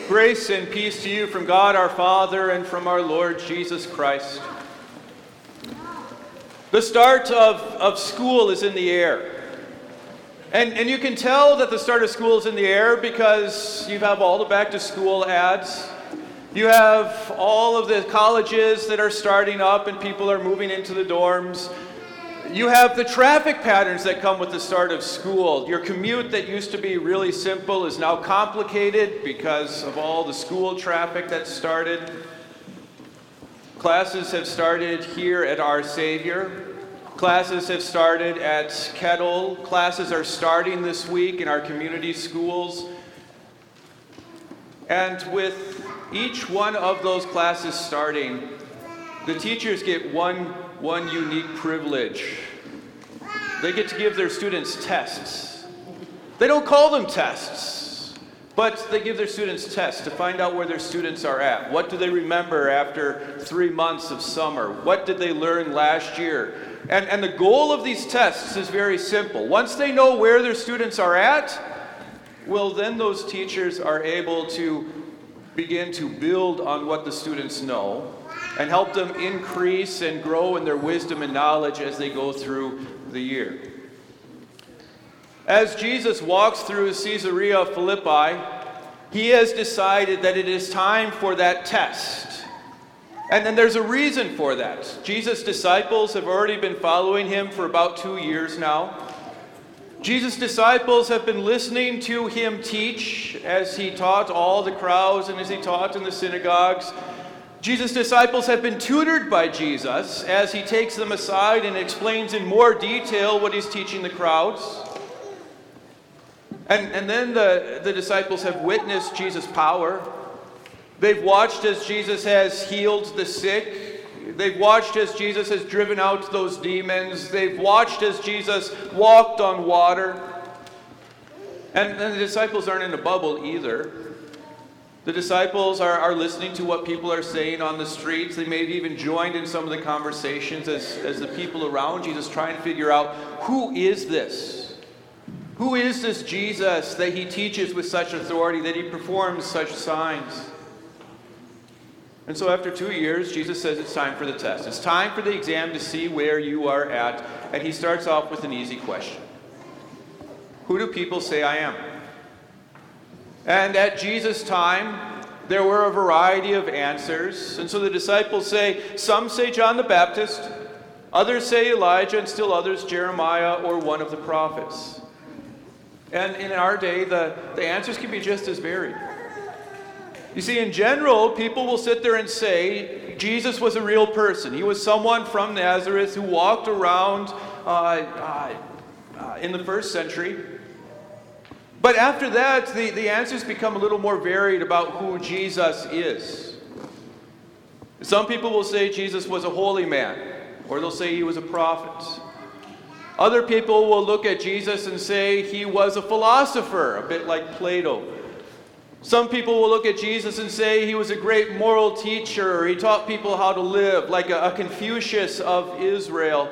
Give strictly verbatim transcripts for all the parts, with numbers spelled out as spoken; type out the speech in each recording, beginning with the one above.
Grace and peace to you from God our Father and from our Lord Jesus Christ. The start of, of school is in the air. And, and you can tell that the start of school is in the air because you have all the back to school ads. You have all of the colleges that are starting up and people are moving into the dorms. You have the traffic patterns that come with the start of school. Your commute that used to be really simple is now complicated because of all the school traffic that started. Classes have started here at Our Savior. Classes have started at Kettle. Classes are starting this week in our community schools. And with each one of those classes starting, the teachers get one One unique privilege. They get to give their students tests. They don't call them tests, but they give their students tests to find out where their students are at. What do they remember after three months of summer? What did they learn last year? And, and the goal of these tests is very simple. Once they know where their students are at, well, then those teachers are able to begin to build on what the students know and help them increase and grow in their wisdom and knowledge as they go through the year. As Jesus walks through Caesarea Philippi, he has decided that it is time for that test. And then there's a reason for that. Jesus' disciples have already been following him for about two years now. Jesus' disciples have been listening to him teach as he taught all the crowds and as he taught in the synagogues. Jesus' disciples have been tutored by Jesus as he takes them aside and explains in more detail what he's teaching the crowds. And, and then the, the disciples have witnessed Jesus' power. They've watched as Jesus has healed the sick. They've watched as Jesus has driven out those demons. They've watched as Jesus walked on water. And, and the disciples aren't in a bubble either. The disciples are, are listening to what people are saying on the streets. They may have even joined in some of the conversations as, as the people around Jesus try and figure out, who is this? Who is this Jesus that he teaches with such authority, that he performs such signs? And so after two years, Jesus says it's time for the test. It's time for the exam to see where you are at. And he starts off with an easy question. Who do people say I am? And at Jesus' time, there were a variety of answers. And so the disciples say, some say John the Baptist, others say Elijah, and still others Jeremiah or one of the prophets. And in our day, the, the answers can be just as varied. You see, in general, people will sit there and say, Jesus was a real person. He was someone from Nazareth who walked around uh, uh, uh, in the first century. But after that, the, the answers become a little more varied about who Jesus is. Some people will say Jesus was a holy man, or they'll say he was a prophet. Other people will look at Jesus and say he was a philosopher, a bit like Plato. Some people will look at Jesus and say he was a great moral teacher, or he taught people how to live, like a, a Confucius of Israel.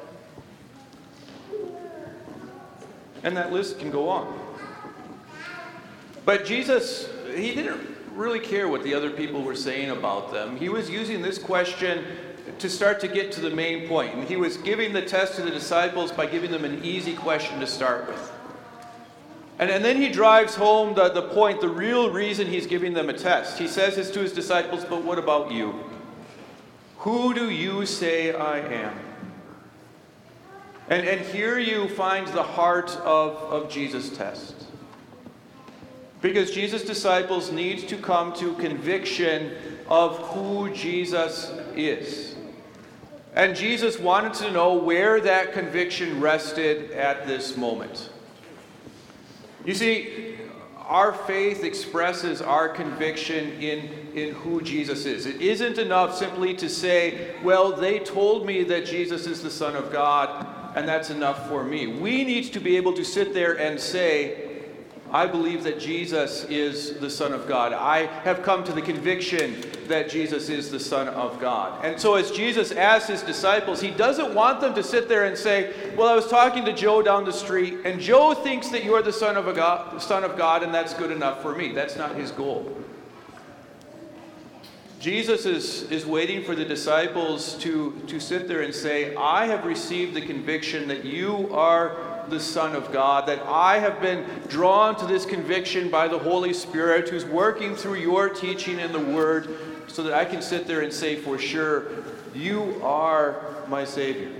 And that list can go on. But Jesus, he didn't really care what the other people were saying about them. He was using this question to start to get to the main point. And he was giving the test to the disciples by giving them an easy question to start with. And, and then he drives home the, the point, the real reason he's giving them a test. He says this to his disciples, but what about you? Who do you say I am? And, and here you find the heart of, of Jesus' test. Because Jesus' disciples need to come to conviction of who Jesus is. And Jesus wanted to know where that conviction rested at this moment. You see, our faith expresses our conviction in, in who Jesus is. It isn't enough simply to say, well, they told me that Jesus is the Son of God, and that's enough for me. We need to be able to sit there and say, I believe that Jesus is the Son of God. I have come to the conviction that Jesus is the Son of God. And so as Jesus asks his disciples, he doesn't want them to sit there and say, well, I was talking to Joe down the street, and Joe thinks that you're the Son of, a God, Son of God, and that's good enough for me. That's not his goal. Jesus is, is waiting for the disciples to, to sit there and say, I have received the conviction that you are the Son of God, that I have been drawn to this conviction by the Holy Spirit who's working through your teaching in the Word, so that I can sit there and say for sure, you are my Savior.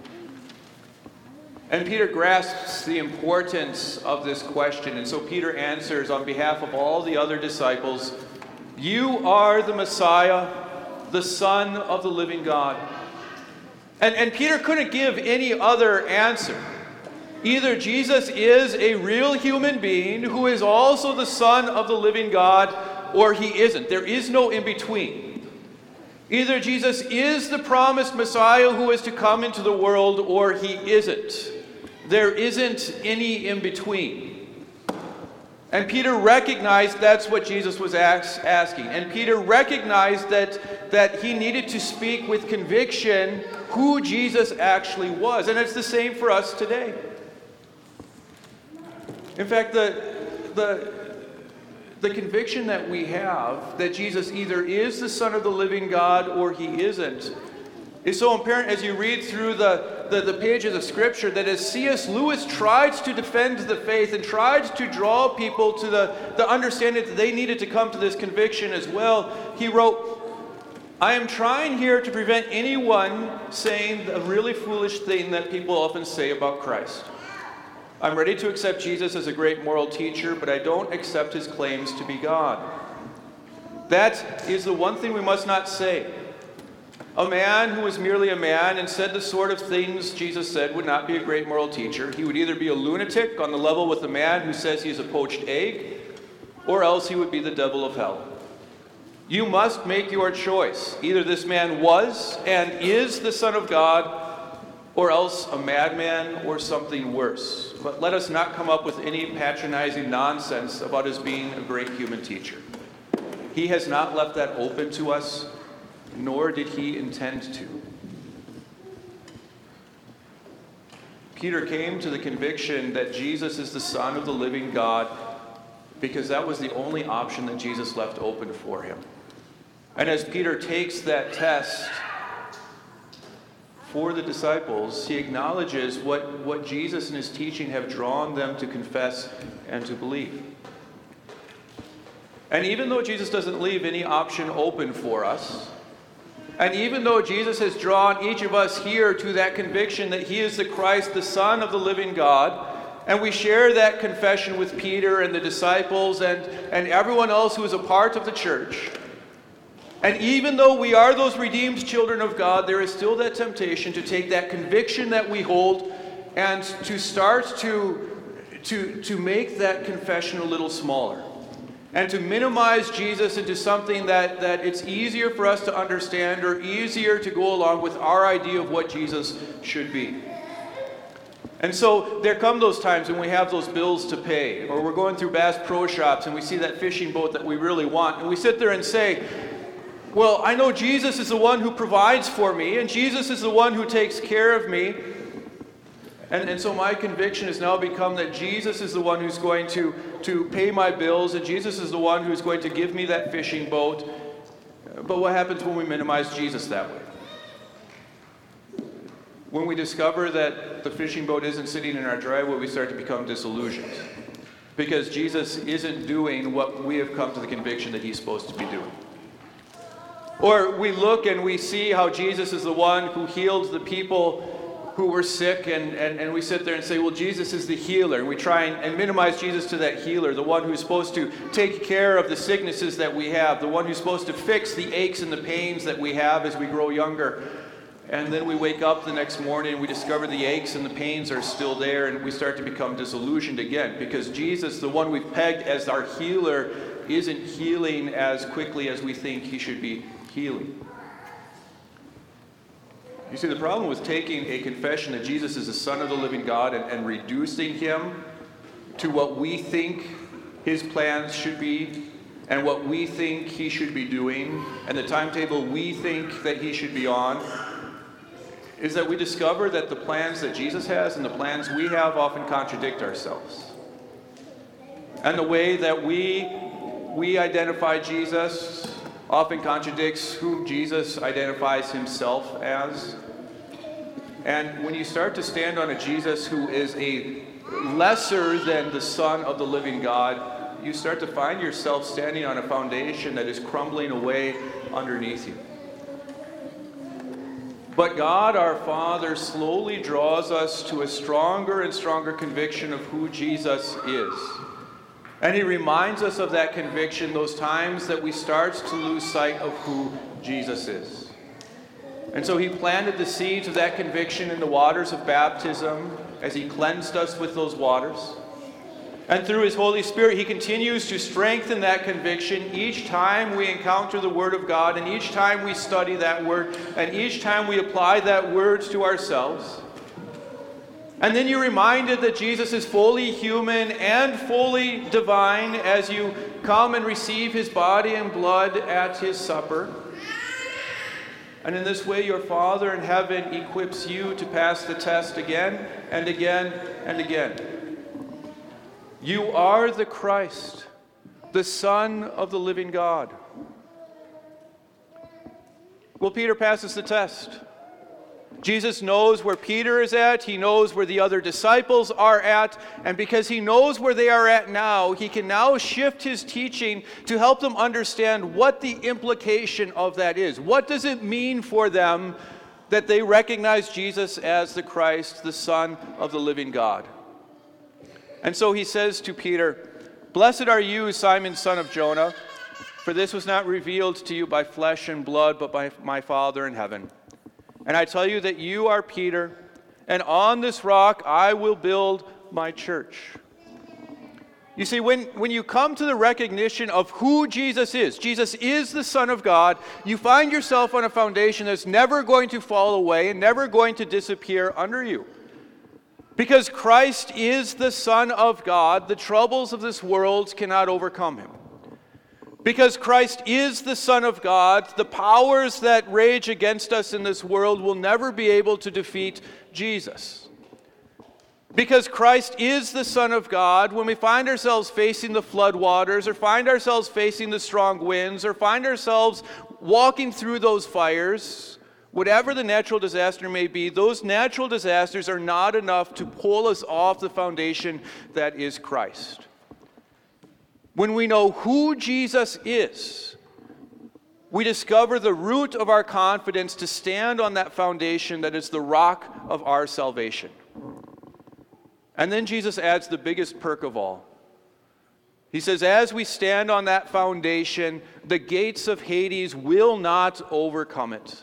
And Peter grasps the importance of this question, and so Peter answers on behalf of all the other disciples, you are the Messiah, the Son of the living God. And, and Peter couldn't give any other answer. Either Jesus is a real human being who is also the Son of the living God, or he isn't. There is no in-between. Either Jesus is the promised Messiah who is to come into the world, or he isn't. There isn't any in-between. And Peter recognized that's what Jesus was ask, asking. And Peter recognized that, that he needed to speak with conviction who Jesus actually was. And it's the same for us today. In fact, the, the, the conviction that we have that Jesus either is the Son of the living God or he isn't is so apparent as you read through the, the, the pages of Scripture, that as C S Lewis tried to defend the faith and tried to draw people to the, the understanding that they needed to come to this conviction as well, he wrote, I am trying here to prevent anyone saying a really foolish thing that people often say about Christ. I'm ready to accept Jesus as a great moral teacher, but I don't accept his claims to be God. That is the one thing we must not say. A man who was merely a man and said the sort of things Jesus said would not be a great moral teacher. He would either be a lunatic on the level with the man who says he's a poached egg, or else he would be the devil of hell. You must make your choice. Either this man was and is the Son of God, or else a madman or something worse. But let us not come up with any patronizing nonsense about his being a great human teacher. He has not left that open to us, nor did he intend to. Peter came to the conviction that Jesus is the Son of the living God because that was the only option that Jesus left open for him. And as Peter takes that test for the disciples, he acknowledges what, what Jesus and his teaching have drawn them to confess and to believe. And even though Jesus doesn't leave any option open for us, and even though Jesus has drawn each of us here to that conviction that he is the Christ, the Son of the living God, and we share that confession with Peter and the disciples and, and everyone else who is a part of the church, and even though we are those redeemed children of God, there is still that temptation to take that conviction that we hold and to start to, to, to make that confession a little smaller. And to minimize Jesus into something that, that it's easier for us to understand or easier to go along with our idea of what Jesus should be. And so there come those times when we have those bills to pay, or we're going through Bass Pro Shops and we see that fishing boat that we really want, and we sit there and say, well, I know Jesus is the one who provides for me, and Jesus is the one who takes care of me. And, and so my conviction has now become that Jesus is the one who's going to, to pay my bills, and Jesus is the one who's going to give me that fishing boat. But what happens when we minimize Jesus that way? When we discover that the fishing boat isn't sitting in our driveway, we start to become disillusioned. Because Jesus isn't doing what we have come to the conviction that he's supposed to be doing. Or we look and we see how Jesus is the one who healed the people who were sick, and, and, and we sit there and say, well, Jesus is the healer. And we try and, and minimize Jesus to that healer, the one who's supposed to take care of the sicknesses that we have, the one who's supposed to fix the aches and the pains that we have as we grow younger. And then we wake up the next morning and we discover the aches and the pains are still there, and we start to become disillusioned again because Jesus, the one we've pegged as our healer, isn't healing as quickly as we think he should be healing. You see, the problem with taking a confession that Jesus is the Son of the living God and, and reducing him to what we think his plans should be and what we think he should be doing and the timetable we think that he should be on is that we discover that the plans that Jesus has and the plans we have often contradict ourselves. And the way that we, we identify Jesus often contradicts who Jesus identifies himself as. And when you start to stand on a Jesus who is a lesser than the Son of the living God, you start to find yourself standing on a foundation that is crumbling away underneath you. But God, our Father, slowly draws us to a stronger and stronger conviction of who Jesus is. And he reminds us of that conviction those times that we start to lose sight of who Jesus is. And so he planted the seeds of that conviction in the waters of baptism as he cleansed us with those waters. And through his Holy Spirit, he continues to strengthen that conviction each time we encounter the Word of God, and each time we study that Word, and each time we apply that Word to ourselves. And then you're reminded that Jesus is fully human and fully divine as you come and receive his body and blood at his supper. And in this way, your Father in heaven equips you to pass the test again and again and again. You are the Christ, the Son of the living God. Well, Peter passes the test. Jesus knows where Peter is at. He knows where the other disciples are at. And because he knows where they are at now, he can now shift his teaching to help them understand what the implication of that is. What does it mean for them that they recognize Jesus as the Christ, the Son of the living God? And so he says to Peter, "Blessed are you, Simon, son of Jonah, for this was not revealed to you by flesh and blood, but by my Father in heaven. And I tell you that you are Peter, and on this rock I will build my church." You see, when, when you come to the recognition of who Jesus is, Jesus is the Son of God, you find yourself on a foundation that's never going to fall away and never going to disappear under you. Because Christ is the Son of God, the troubles of this world cannot overcome him. Because Christ is the Son of God, the powers that rage against us in this world will never be able to defeat Jesus. Because Christ is the Son of God, when we find ourselves facing the flood waters, or find ourselves facing the strong winds, or find ourselves walking through those fires, whatever the natural disaster may be, those natural disasters are not enough to pull us off the foundation that is Christ. When we know who Jesus is, we discover the root of our confidence to stand on that foundation that is the rock of our salvation. And then Jesus adds the biggest perk of all. He says, as we stand on that foundation, the gates of Hades will not overcome it.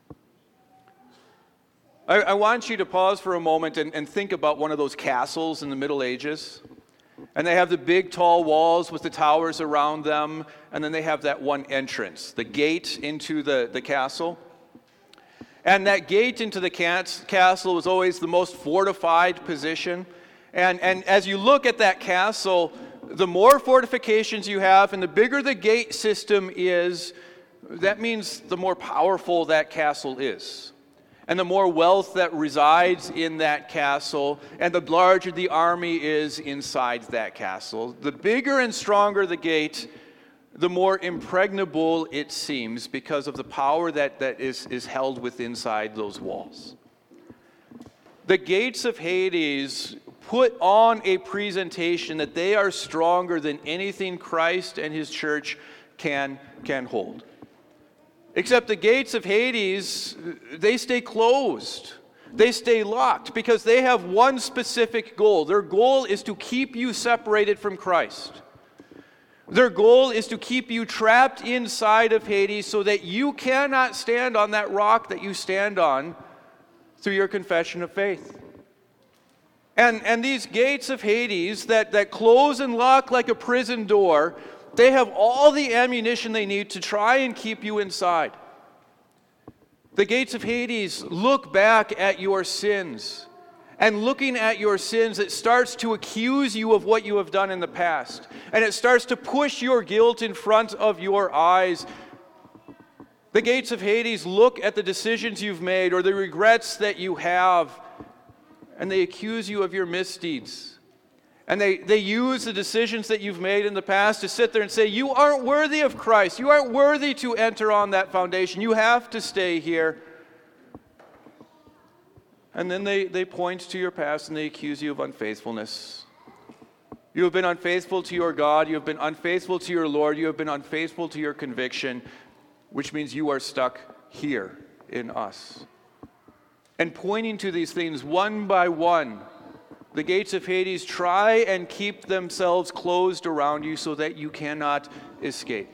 I, I want you to pause for a moment and, and think about one of those castles in the Middle Ages. And they have the big tall walls with the towers around them, and then they have that one entrance, the gate into the, the castle. And that gate into the castle was always the most fortified position. And, and as you look at that castle, the more fortifications you have and the bigger the gate system is, that means the more powerful that castle is. And the more wealth that resides in that castle, and the larger the army is inside that castle. The bigger and stronger the gate, the more impregnable it seems because of the power that, that is, is held within inside those walls. The gates of Hades put on a presentation that they are stronger than anything Christ and his church can, can hold. Except the gates of Hades, they stay closed. They stay locked because they have one specific goal. Their goal is to keep you separated from Christ. Their goal is to keep you trapped inside of Hades so that you cannot stand on that rock that you stand on through your confession of faith. And, and these gates of Hades that, that close and lock like a prison door, they have all the ammunition they need to try and keep you inside. The gates of Hades look back at your sins. And looking at your sins, it starts to accuse you of what you have done in the past. And it starts to push your guilt in front of your eyes. The gates of Hades look at the decisions you've made or the regrets that you have, and they accuse you of your misdeeds. And they, they use the decisions that you've made in the past to sit there and say, you aren't worthy of Christ. You aren't worthy to enter on that foundation. You have to stay here. And then they, they point to your past and they accuse you of unfaithfulness. You have been unfaithful to your God. You have been unfaithful to your Lord. You have been unfaithful to your conviction, which means you are stuck here in us. And pointing to these things one by one, the gates of Hades try and keep themselves closed around you so that you cannot escape.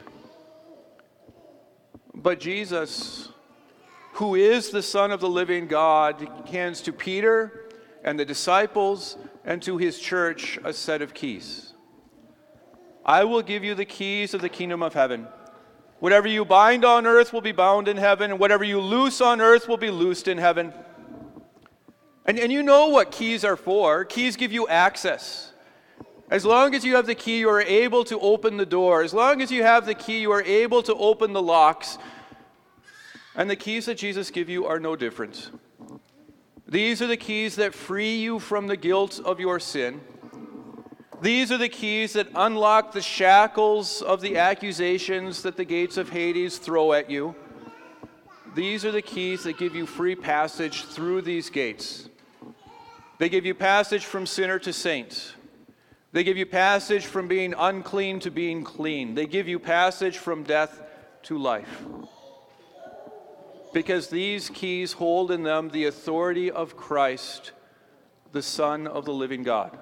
But Jesus, who is the Son of the living God, hands to Peter and the disciples and to his church a set of keys. I will give you the keys of the kingdom of heaven. Whatever you bind on earth will be bound in heaven, and whatever you loose on earth will be loosed in heaven. And, and you know what keys are for. Keys give you access. As long as you have the key, you are able to open the door. As long as you have the key, you are able to open the locks. And the keys that Jesus gives you are no different. These are the keys that free you from the guilt of your sin. These are the keys that unlock the shackles of the accusations that the gates of Hades throw at you. These are the keys that give you free passage through these gates. They give you passage from sinner to saint. They give you passage from being unclean to being clean. They give you passage from death to life. Because these keys hold in them the authority of Christ, the Son of the living God.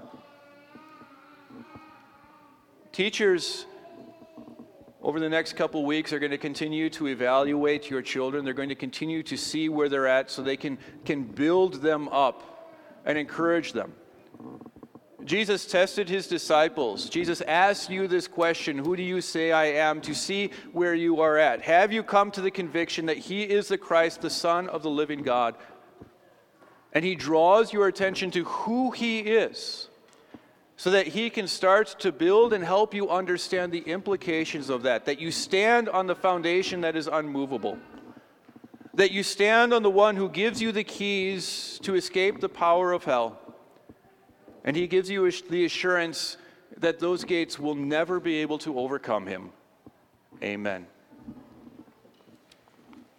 Teachers, over the next couple weeks, are going to continue to evaluate your children. They're going to continue to see where they're at so they can, can build them up and encourage them. Jesus tested his disciples. Jesus asked you this question, who do you say I am, to see where you are at. Have you come to the conviction that he is the Christ, the Son of the living God? And he draws your attention to who he is, so that he can start to build and help you understand the implications of that, that you stand on the foundation that is unmovable, that you stand on the one who gives you the keys to escape the power of hell, and he gives you the assurance that those gates will never be able to overcome him. Amen.